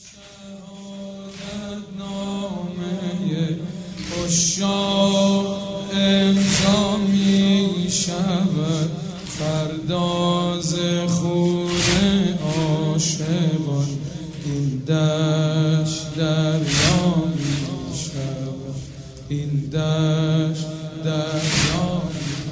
شهادت نامه عشاق امضا می شود فردا ز خون عاشقان این دشت دریا می شود این دشت دریا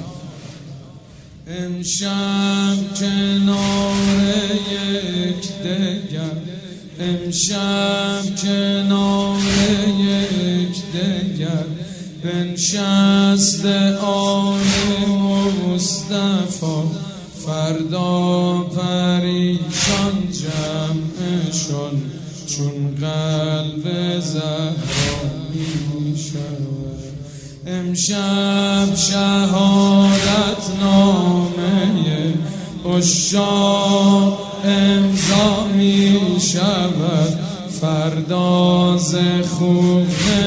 امشب کنار یکدیگر امشب کنار یکدیگر بنشست آل مصطفی فردا پریشان جمعشان چون قلب زهرا می شود امشب شهادت نامه عشاق امضا می شود فردا ز خون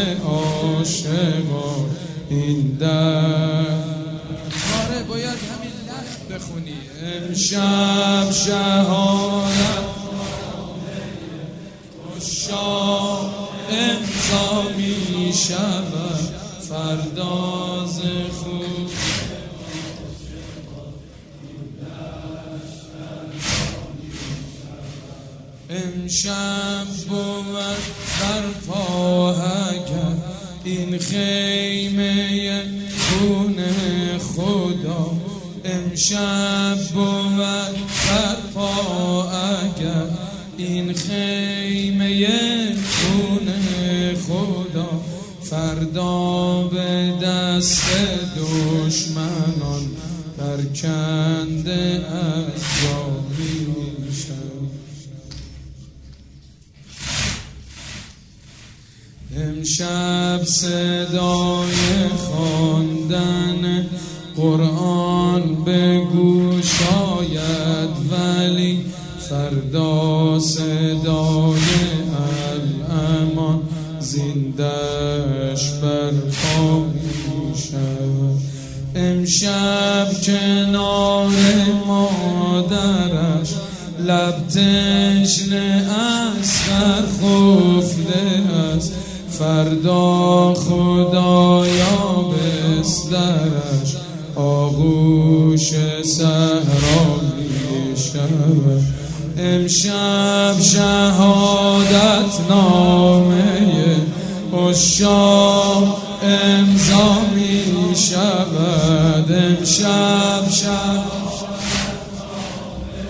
عاشقان این آره باید همین لخت بخونی امشب شهادت عشاق امضا می شود فردا ز خون امشب بود برپا اگر این خیمه خون خدا امشب بود برپا اگر این خیمه خون خدا فردا به دست دشمنان برکنده از جا می شود امشب صدای خواندن قرآن به گوش آید ولی فردا صدای الامان زندش برپا می شود امشب کنار مادرش لب تشنه است در خفته است فردا خدایا بسترش آغوش صحرا می شود امشب شهادت نامه عشاق امضا می شود امشب شهادت نامه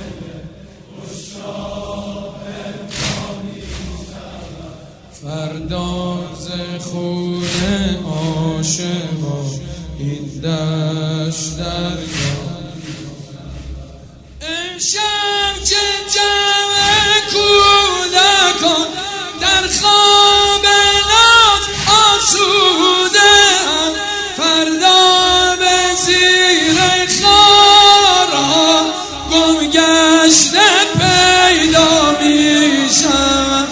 عشاق امضا می شود فردا ز خون عاشقان این دشت دریا امشب که جمع کودکان در خواب ناز آسوده فردا به زیر خارها گم گشته پیدا می شود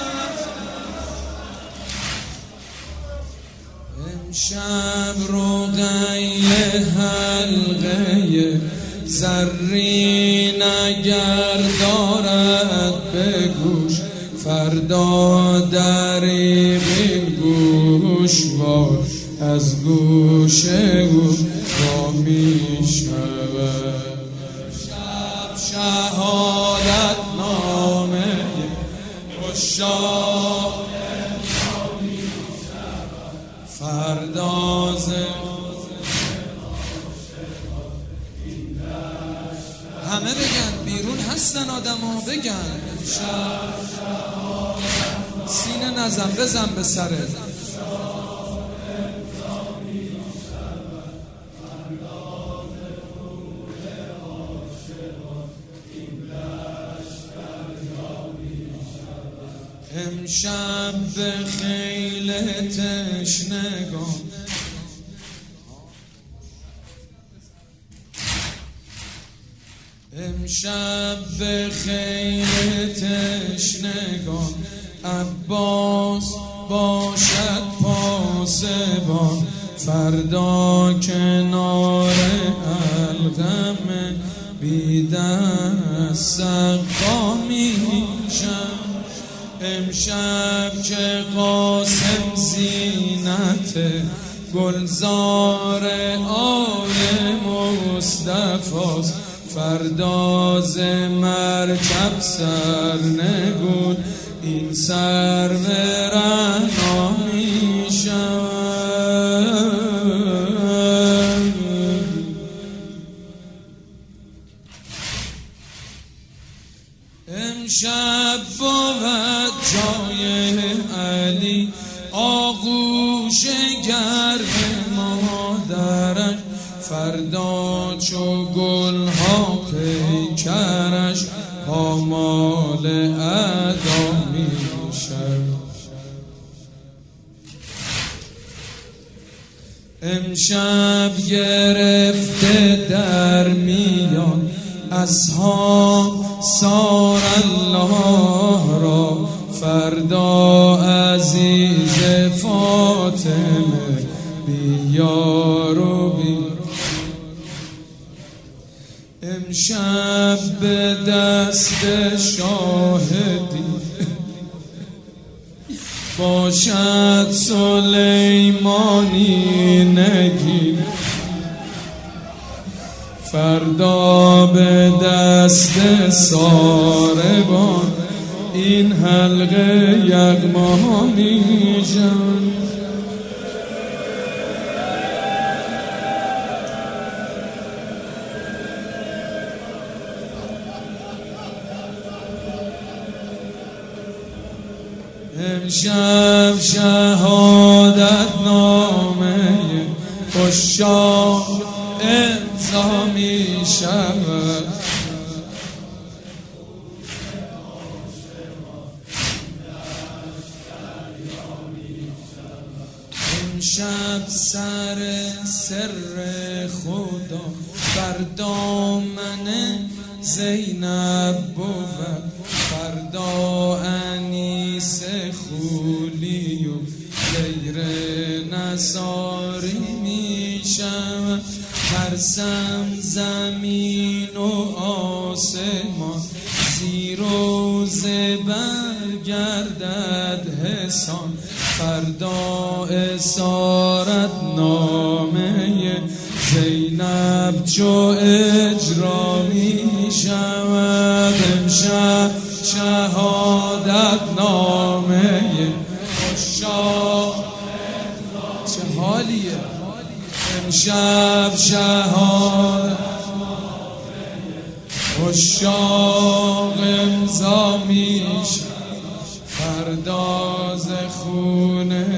امشب رقیه حلقه زرین اگر دارد به گوش فردا دریغ گوشوار از گوش او را می شود شب شهادت نامه عشاق فردا همه بگن بیرون هستن آدم‌ها بگن سینه نزن بزن به سرت امشب به خیل تشنگان امشب به خیل تشنگان عباس باشد پاسبان فردا کنار الغم بی دست سقا میشم امشب که قاسم زینت گلزار آل مصطفاست، فرداز مرکب سرنگون این سرورنا می شود. امشب بود جای علی آغوش گرم مادرش، فردا چو گلها پیکرش پامال ادا می شود. امشب گرفته در میان اصحاب سار الله را، فردا عزیز فاطمه بیار و بی. امشب به دست شاهدی باشد سلیمانی نگین، فردا به دست ساربان این حلقه یغما می شود. امشب شهادت نامه عشاق امضا می شود. امشب سر خدا بر دامن زینب بود، فردا انیس خولی و غیر نصاری می شود. ترسم زمین و آسمان زیر و زبر گردد حسان، فردا اسارت نامه زینب چو اجرا می شود. امشب شهادت نامه عشاق چه حالیه، امشب شهادت عشاق امضا می شود، فرداز خونه